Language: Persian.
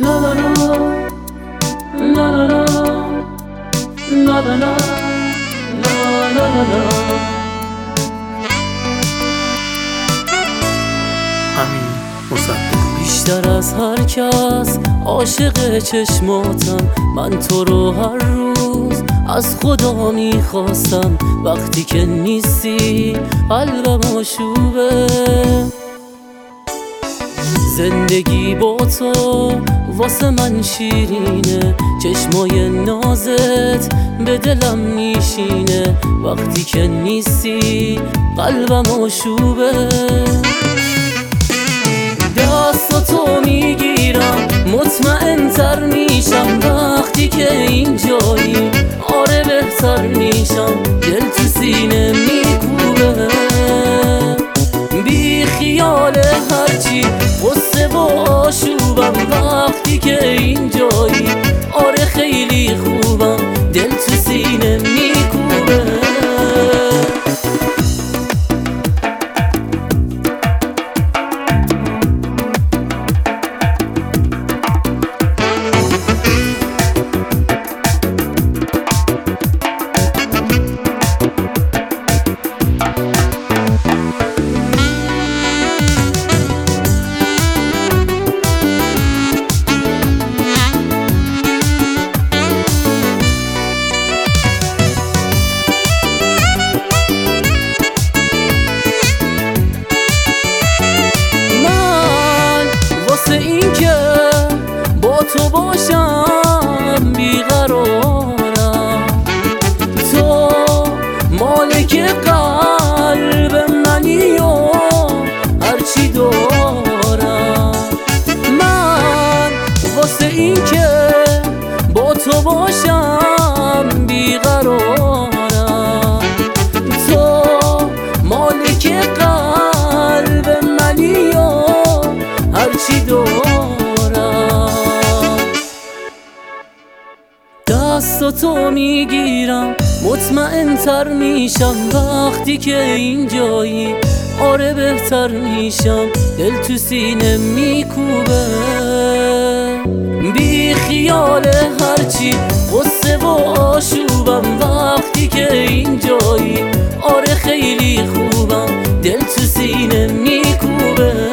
La la la, la la la, la la la, la la la. امین مصدق. بیشتر از هر کس عاشق چشماتم، من تو رو هر روز از خدا میخواستم. وقتی که نیستی قلبم آشوبه، زندگی با تو واسه من شیرینه. چشمای نازت به دلم میشینه، وقتی که نیستی قلبم آشوبه. دستاتو میگیرم مطمئن تر میشم، وقتی که اینجایی آره بهتر میشم. دل تو سینه میکوبه، بی خیال هرچی غصه و آشوبم. وقتی که اینجایی آره خیلی خوبم، دل تو سینه میکوبه. تو باشم بیقرارم، تو مالک قلب منی و هرچی دارم. من واسه این که با تو باشم بیقرارم، تو مالک قلب منی و هرچی دارم. دستاتو میگیرم مطمئن تر میشم، وقتی که اینجایی آره بهتر میشم. دل تو سینه میکوبه، بی خیال هرچی غصه و آشوبم. وقتی که اینجایی آره خیلی خوبم، دل تو سینه میکوبه.